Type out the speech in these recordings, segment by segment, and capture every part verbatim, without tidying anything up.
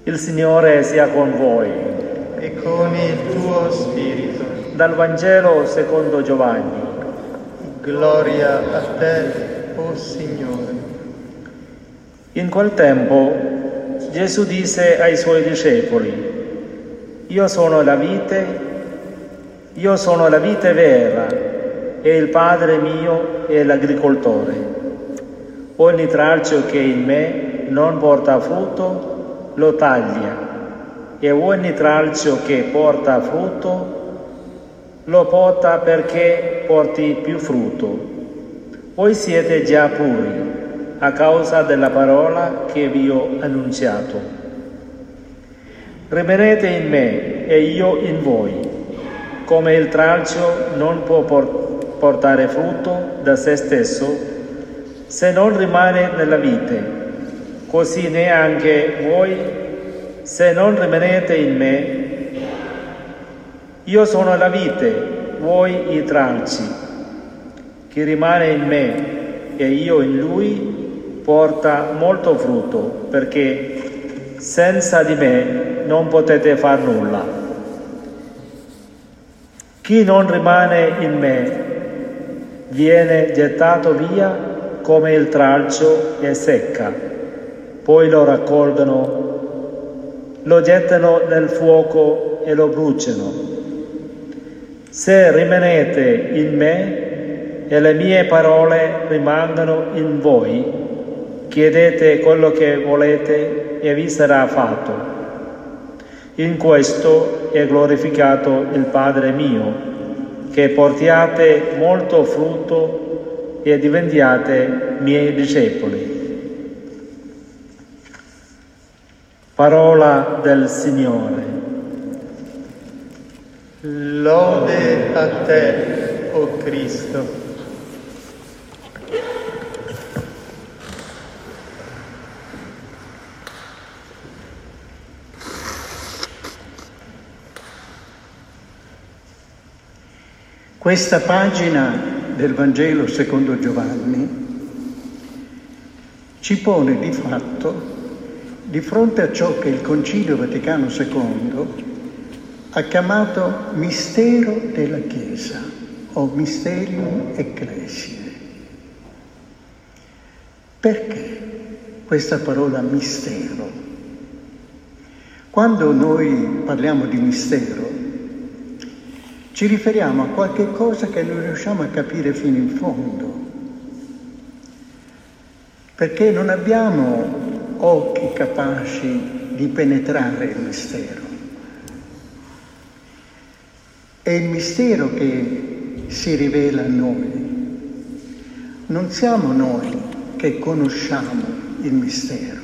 Il Signore sia con voi. E con il tuo spirito. Dal Vangelo secondo Giovanni. Gloria a te, o Signore. In quel tempo Gesù disse ai suoi discepoli: Io sono la vite, io sono la vite vera, e il Padre mio è l'agricoltore. Ogni tralcio che in me non porta frutto lo taglia, e ogni tralcio che porta frutto lo pota perché porti più frutto. Voi siete già puri a causa della parola che vi ho annunciato. Rimanete in me e io in voi. Come il tralcio non può portare frutto da se stesso se non rimane nella vite, così neanche voi se non rimanete in me. Io sono la vite, voi i tralci. Chi rimane in me e io in lui porta molto frutto, perché senza di me non potete far nulla. Chi non rimane in me viene gettato via come il tralcio e secca. Poi lo raccolgono, lo gettano nel fuoco e lo bruciano. Se rimanete in me e le mie parole rimangono in voi, chiedete quello che volete e vi sarà fatto. In questo è glorificato il Padre mio, che portiate molto frutto e diventiate miei discepoli. Parola del Signore. Lode a te, o Cristo. Questa pagina del Vangelo secondo Giovanni ci pone di fatto di fronte a ciò che il Concilio Vaticano secondo ha chiamato mistero della Chiesa o mysterium ecclesiae. Perché questa parola mistero? Quando noi parliamo di mistero ci riferiamo a qualche cosa che non riusciamo a capire fino in fondo, perché non abbiamo occhi capaci di penetrare il mistero. È il mistero che si rivela a noi. Non siamo noi che conosciamo il mistero.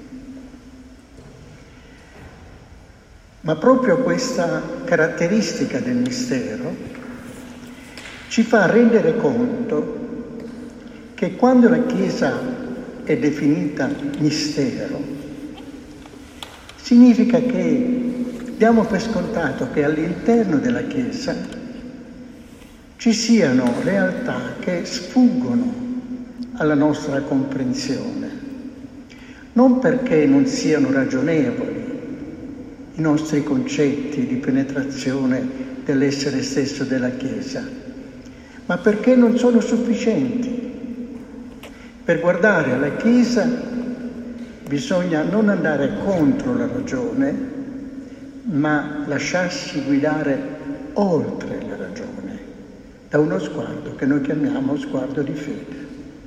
Ma proprio questa caratteristica del mistero ci fa rendere conto che quando la Chiesa è definita mistero, significa che diamo per scontato che all'interno della Chiesa ci siano realtà che sfuggono alla nostra comprensione, non perché non siano ragionevoli i nostri concetti di penetrazione dell'essere stesso della Chiesa, ma perché non sono sufficienti. Per guardare alla Chiesa bisogna non andare contro la ragione, ma lasciarsi guidare oltre la ragione, da uno sguardo che noi chiamiamo sguardo di fede.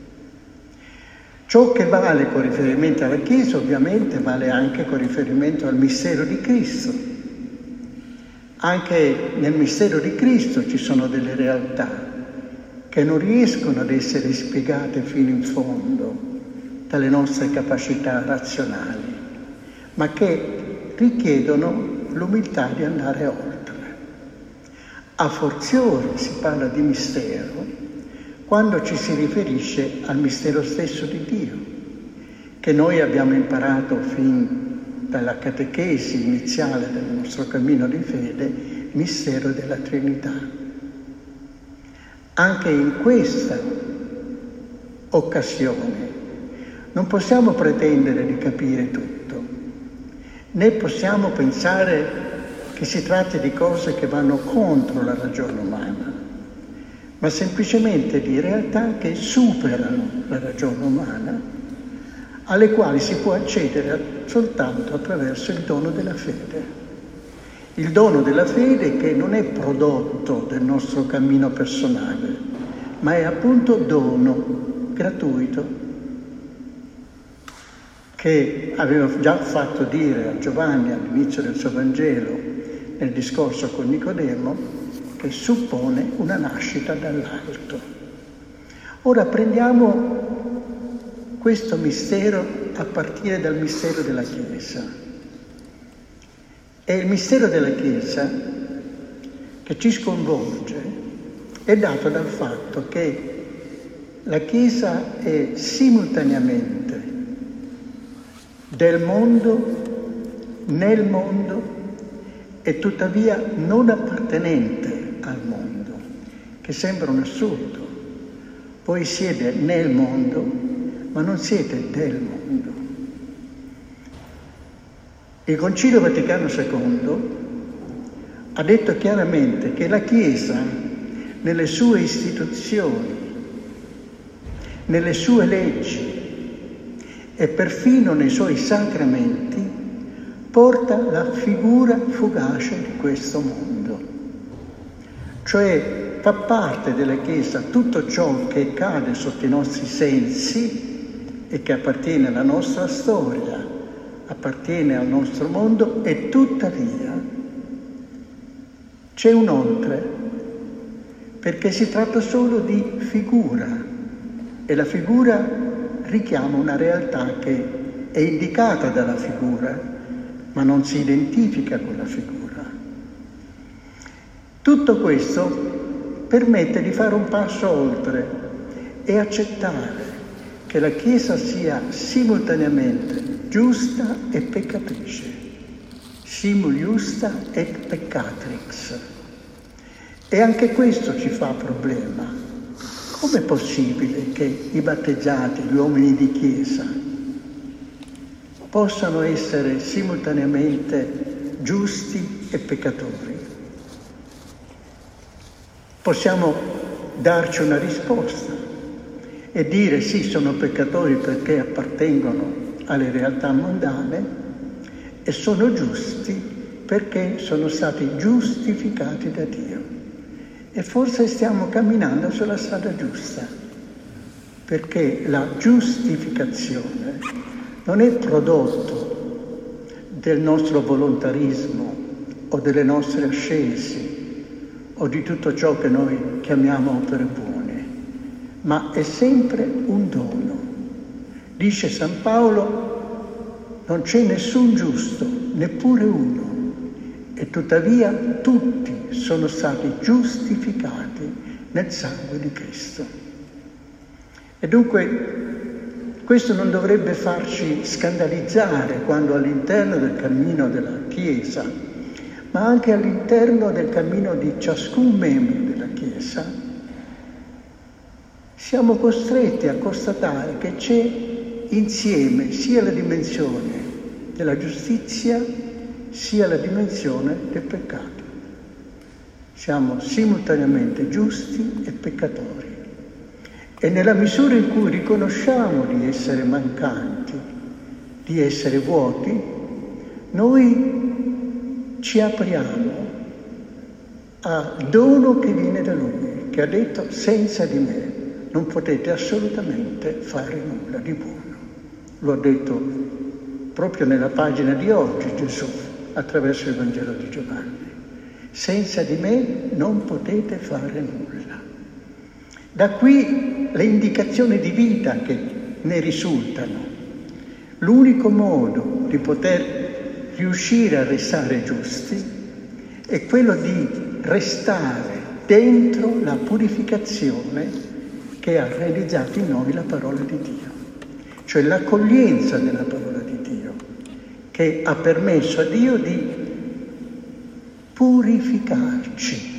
Ciò che vale con riferimento alla Chiesa ovviamente vale anche con riferimento al mistero di Cristo. Anche nel mistero di Cristo ci sono delle realtà che non riescono ad essere spiegate fino in fondo dalle nostre capacità razionali, ma che richiedono l'umiltà di andare oltre. A fortiori si parla di mistero quando ci si riferisce al mistero stesso di Dio, che noi abbiamo imparato fin dalla catechesi iniziale del nostro cammino di fede, mistero della Trinità. Anche in questa occasione non possiamo pretendere di capire tutto, né possiamo pensare che si tratti di cose che vanno contro la ragione umana, ma semplicemente di realtà che superano la ragione umana, alle quali si può accedere soltanto attraverso il dono della fede. Il dono della fede che non è prodotto del nostro cammino personale, ma è appunto dono gratuito, che aveva già fatto dire a Giovanni all'inizio del suo Vangelo, nel discorso con Nicodemo, che suppone una nascita dall'alto. Ora prendiamo questo mistero a partire dal mistero della Chiesa. E il mistero della Chiesa che ci sconvolge è dato dal fatto che la Chiesa è simultaneamente del mondo, nel mondo, e tuttavia non appartenente al mondo, che sembra un assurdo. Voi siete nel mondo, ma non siete del mondo. Il Concilio Vaticano secondo ha detto chiaramente che la Chiesa, nelle sue istituzioni, nelle sue leggi e perfino nei suoi sacramenti, porta la figura fugace di questo mondo. Cioè fa parte della Chiesa tutto ciò che cade sotto i nostri sensi e che appartiene alla nostra storia, appartiene al nostro mondo, e tuttavia c'è un oltre, perché si tratta solo di figura, e la figura richiama una realtà che è indicata dalla figura, ma non si identifica con la figura. Tutto questo permette di fare un passo oltre e accettare che la Chiesa sia simultaneamente giusta e peccatrice, simul justa et peccatrix. E anche questo ci fa problema. Com'è possibile che i battezzati, gli uomini di Chiesa, possano essere simultaneamente giusti e peccatori? Possiamo darci una risposta e dire sì, sono peccatori perché appartengono alle realtà mondane, e sono giusti perché sono stati giustificati da Dio. E forse stiamo camminando sulla strada giusta, perché la giustificazione non è prodotto del nostro volontarismo o delle nostre ascesi o di tutto ciò che noi chiamiamo opere buone, ma è sempre un dono. Dice San Paolo: non c'è nessun giusto, neppure uno, e tuttavia tutti sono stati giustificati nel sangue di Cristo. E dunque questo non dovrebbe farci scandalizzare quando all'interno del cammino della Chiesa, ma anche all'interno del cammino di ciascun membro della Chiesa, siamo costretti a constatare che c'è insieme sia la dimensione della giustizia sia la dimensione del peccato. Siamo simultaneamente giusti e peccatori. E nella misura in cui riconosciamo di essere mancanti, di essere vuoti, noi ci apriamo al dono che viene da Lui, che ha detto: senza di me non potete assolutamente fare nulla di buono. Lo ha detto proprio nella pagina di oggi Gesù, attraverso il Vangelo di Giovanni. Senza di me non potete fare nulla. Da qui le indicazioni di vita che ne risultano. L'unico modo di poter riuscire a restare giusti è quello di restare dentro la purificazione che ha realizzato in noi la parola di Dio, cioè l'accoglienza della parola di Dio, che ha permesso a Dio di purificarci,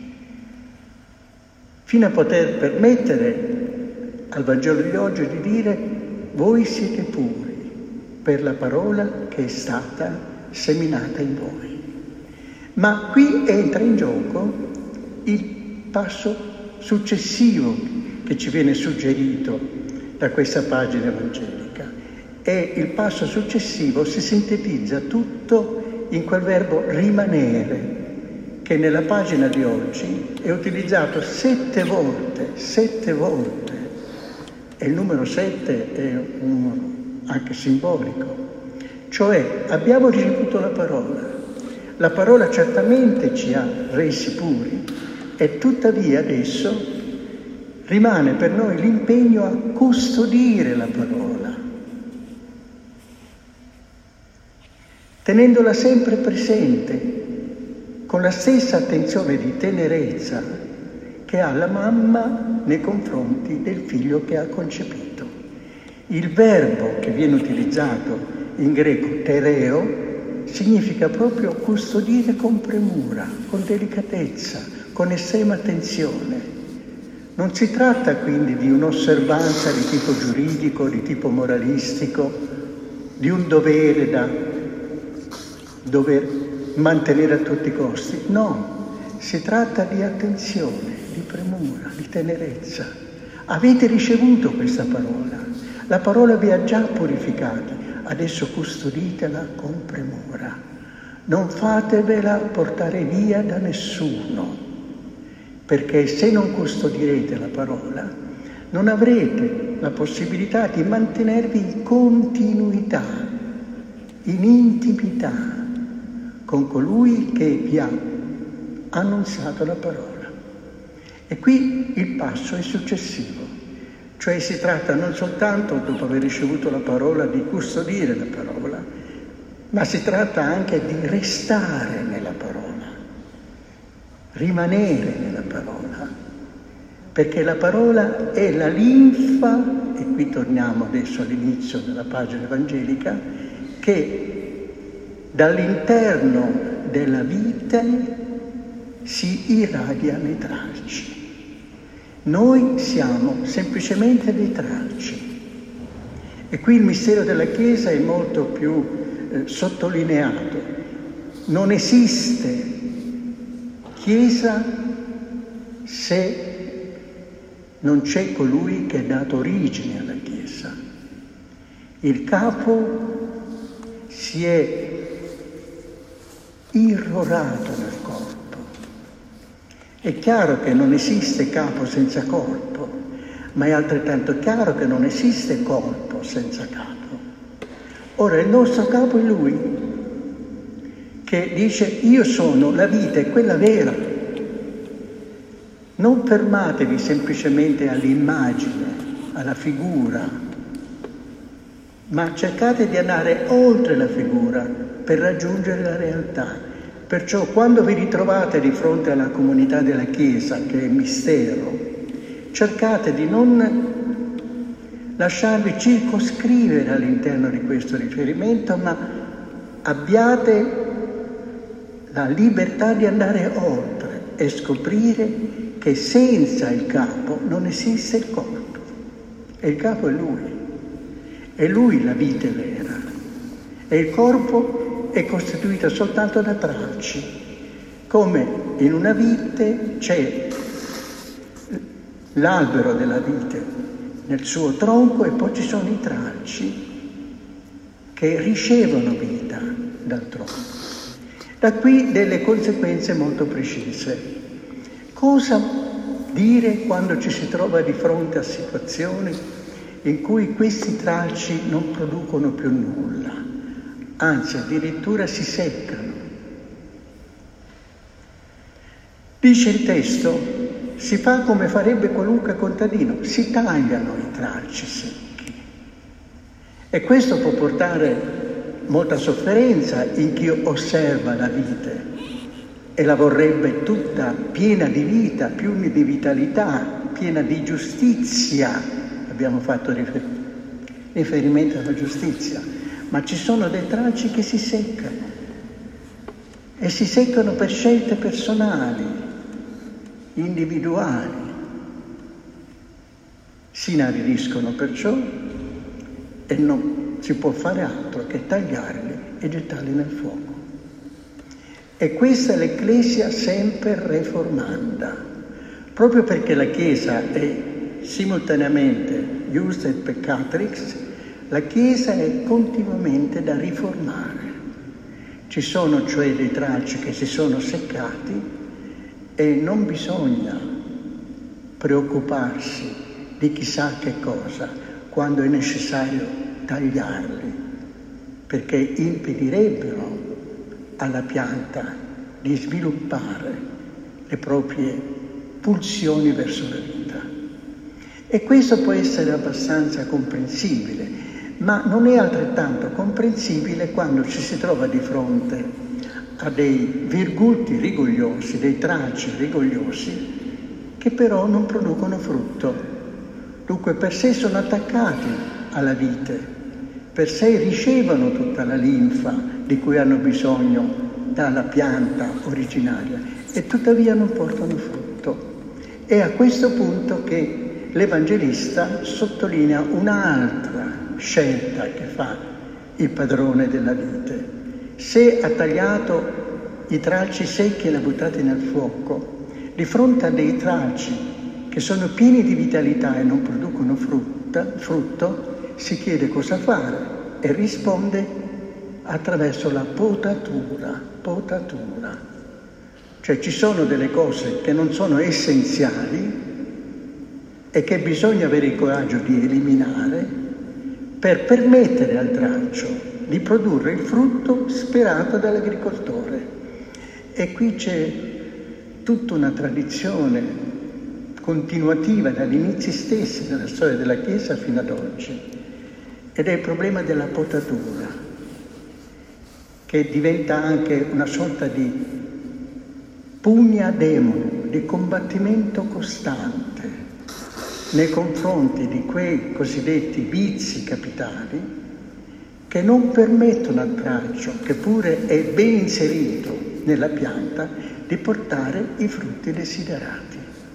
fino a poter permettere al Vangelo di oggi di dire: voi siete puri per la parola che è stata seminata in voi. Ma qui entra in gioco il passo successivo che ci viene suggerito da questa pagina evangelica. E il passo successivo si sintetizza tutto in quel verbo rimanere, che nella pagina di oggi è utilizzato sette volte, sette volte. E il numero sette è un numero anche simbolico. Cioè abbiamo ricevuto la parola. La parola certamente ci ha resi puri e tuttavia adesso rimane per noi l'impegno a custodire la parola, tenendola sempre presente, con la stessa attenzione di tenerezza che ha la mamma nei confronti del figlio che ha concepito. Il verbo che viene utilizzato in greco, tereo, significa proprio custodire con premura, con delicatezza, con estrema attenzione. Non si tratta quindi di un'osservanza di tipo giuridico, di tipo moralistico, di un dovere da dover mantenere a tutti i costi. No, si tratta di attenzione, di premura, di tenerezza. Avete ricevuto questa parola, la parola vi ha già purificati, adesso custoditela con premura. Non fatevela portare via da nessuno, perché se non custodirete la parola, non avrete la possibilità di mantenervi in continuità, in intimità con colui che vi ha annunziato la parola. E qui il passo è successivo, cioè si tratta non soltanto, dopo aver ricevuto la parola, di custodire la parola, ma si tratta anche di restare nella parola, rimanere nella parola, perché la parola è la linfa, e qui torniamo adesso all'inizio della pagina evangelica, che dall'interno della vite si irradia nei tralci. Noi siamo semplicemente dei tralci. E qui il mistero della Chiesa è molto più eh, sottolineato. Non esiste Chiesa se non c'è colui che ha dato origine alla Chiesa. Il capo si è irrorato nel corpo. È chiaro che non esiste capo senza corpo, ma è altrettanto chiaro che non esiste corpo senza capo. Ora il nostro capo è Lui, che dice: io sono la vita, è quella vera. Non fermatevi semplicemente all'immagine, alla figura, ma cercate di andare oltre la figura per raggiungere la realtà. Perciò quando vi ritrovate di fronte alla comunità della Chiesa, che è mistero, cercate di non lasciarvi circoscrivere all'interno di questo riferimento, ma abbiate la libertà di andare oltre e scoprire che senza il capo non esiste il corpo. E il capo è Lui. È Lui la vite vera. E il corpo è costituita soltanto da tralci, come in una vite c'è l'albero della vite nel suo tronco e poi ci sono i tralci che ricevono vita dal tronco. Da qui delle conseguenze molto precise. Cosa dire quando ci si trova di fronte a situazioni in cui questi tralci non producono più nulla? Anzi, addirittura si seccano. Dice il testo, si fa come farebbe qualunque contadino, si tagliano i tralci secchi. E questo può portare molta sofferenza in chi osserva la vite e la vorrebbe tutta piena di vita, piena di vitalità, piena di giustizia. Abbiamo fatto riferimento alla giustizia. Ma ci sono dei tralci che si seccano e si seccano per scelte personali, individuali. Si inaridiscono perciò e non si può fare altro che tagliarli e gettarli nel fuoco. E questa è l'Ecclesia semper reformanda, proprio perché la Chiesa è simultaneamente Ius et Peccatrix, la Chiesa è continuamente da riformare. Ci sono cioè dei tralci che si sono seccati e non bisogna preoccuparsi di chissà che cosa quando è necessario tagliarli, perché impedirebbero alla pianta di sviluppare le proprie pulsioni verso la vita. E questo può essere abbastanza comprensibile, ma non è altrettanto comprensibile quando ci si trova di fronte a dei virgulti rigogliosi, dei tralci rigogliosi, che però non producono frutto. Dunque per sé sono attaccati alla vite, per sé ricevono tutta la linfa di cui hanno bisogno dalla pianta originaria e tuttavia non portano frutto. È a questo punto che l'Evangelista sottolinea un'altra scelta che fa il padrone della vite. Se ha tagliato i tralci secchi e li ha buttati nel fuoco, di fronte a dei tralci che sono pieni di vitalità e non producono frutta, frutto, si chiede cosa fare e risponde attraverso la potatura, potatura. Cioè ci sono delle cose che non sono essenziali e che bisogna avere il coraggio di eliminare per permettere al tralcio di produrre il frutto sperato dall'agricoltore. E qui c'è tutta una tradizione continuativa dagli inizi stessi della storia della Chiesa fino ad oggi, ed è il problema della potatura, che diventa anche una sorta di pugna demone, di combattimento costante nei confronti di quei cosiddetti vizi capitali che non permettono al tralcio, che pure è ben inserito nella pianta, di portare i frutti desiderati.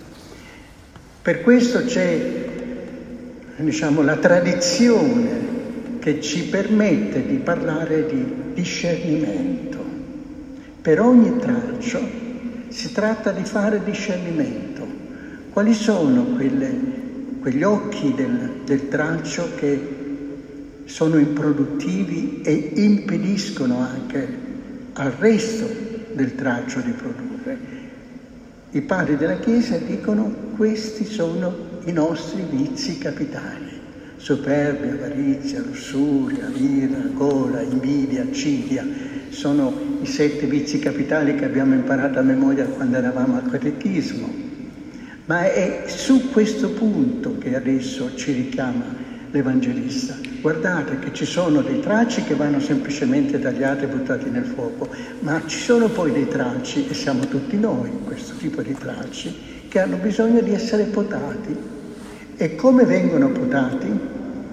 Per questo c'è, diciamo, la tradizione che ci permette di parlare di discernimento. Per ogni tralcio si tratta di fare discernimento. Quali sono quelle, quegli occhi del, del tralcio che sono improduttivi e impediscono anche al resto del tralcio di produrre? I padri della Chiesa dicono: questi sono i nostri vizi capitali. Superbia, avarizia, lussuria, ira, gola, invidia, accidia, sono i sette vizi capitali che abbiamo imparato a memoria quando eravamo al catechismo. Ma è su questo punto che adesso ci richiama l'Evangelista. Guardate che ci sono dei tralci che vanno semplicemente tagliati e buttati nel fuoco, ma ci sono poi dei tralci, e siamo tutti noi questo tipo di tralci, che hanno bisogno di essere potati. E come vengono potati?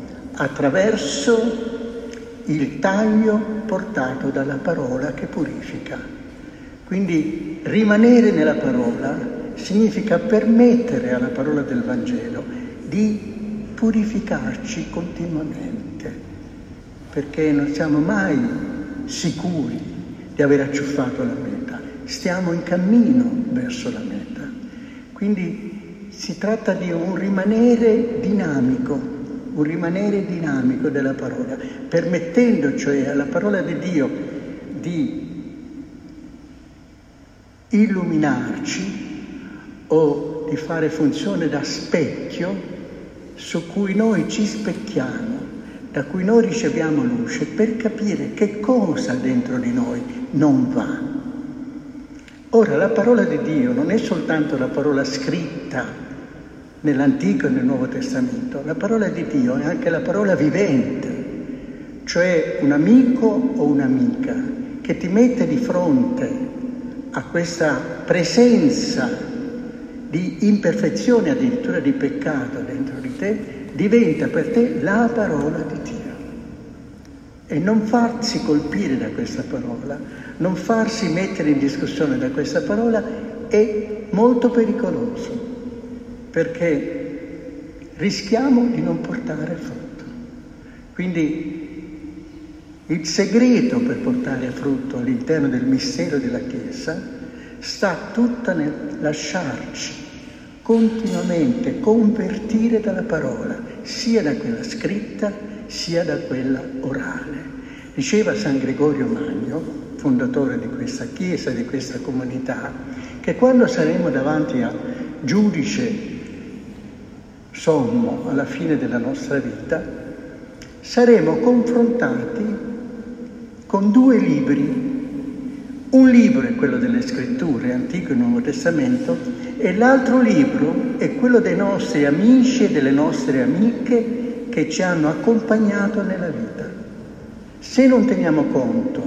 Attraverso il taglio portato dalla parola che purifica. Quindi rimanere nella parola significa permettere alla parola del Vangelo di purificarci continuamente, perché non siamo mai sicuri di aver acciuffato la meta, stiamo in cammino verso la meta. Quindi si tratta di un rimanere dinamico, un rimanere dinamico della parola, permettendo cioè alla parola di Dio di illuminarci o di fare funzione da specchio su cui noi ci specchiamo, da cui noi riceviamo luce per capire che cosa dentro di noi non va. Ora, la parola di Dio non è soltanto la parola scritta nell'Antico e nel Nuovo Testamento, la parola di Dio è anche la parola vivente, cioè un amico o un'amica che ti mette di fronte a questa presenza di imperfezione, addirittura di peccato dentro di te, diventa per te la parola di Dio. E non farsi colpire da questa parola, non farsi mettere in discussione da questa parola è molto pericoloso, perché rischiamo di non portare frutto. Quindi Il segreto per portare frutto all'interno del mistero della Chiesa sta tutta nel lasciarci continuamente convertire dalla parola, sia da quella scritta sia da quella orale. Diceva San Gregorio Magno, fondatore di questa Chiesa, di questa comunità, che quando saremo davanti a giudice sommo alla fine della nostra vita, saremo confrontati con due libri. Un libro è quello delle scritture, Antico e Nuovo Testamento, e l'altro libro è quello dei nostri amici e delle nostre amiche che ci hanno accompagnato nella vita. Se non teniamo conto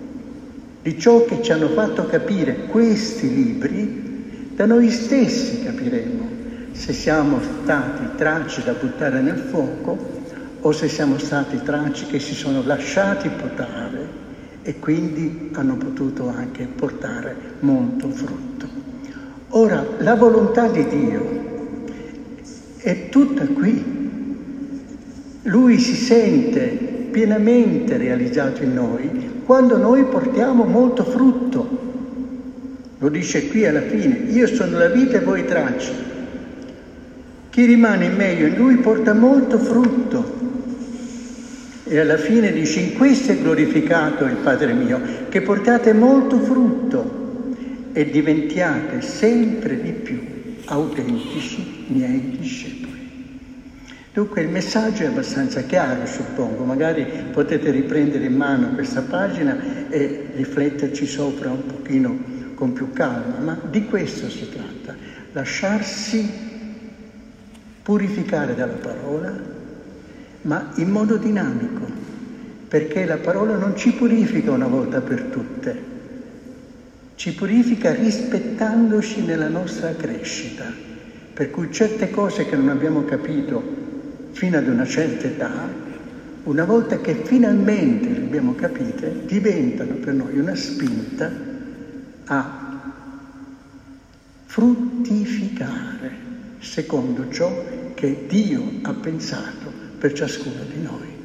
di ciò che ci hanno fatto capire questi libri, da noi stessi capiremo se siamo stati tracci da buttare nel fuoco o se siamo stati tracci che si sono lasciati potare e quindi hanno potuto anche portare molto frutto. Ora, la volontà di Dio è tutta qui. Lui si sente pienamente realizzato in noi quando noi portiamo molto frutto. Lo dice qui alla fine: io sono la vite e voi tracci. Chi rimane in me, io in lui, porta molto frutto. E alla fine dice: in questo è glorificato il Padre mio, che portate molto frutto e diventiate sempre di più autentici miei discepoli. Dunque il messaggio è abbastanza chiaro, suppongo. Magari potete riprendere in mano questa pagina e rifletterci sopra un pochino con più calma, ma di questo si tratta: lasciarsi purificare dalla parola, ma in modo dinamico, perché la parola non ci purifica una volta per tutte, ci purifica rispettandoci nella nostra crescita, per cui certe cose che non abbiamo capito fino ad una certa età, una volta che finalmente le abbiamo capite, diventano per noi una spinta a fruttificare secondo ciò che Dio ha pensato per ciascuno di noi.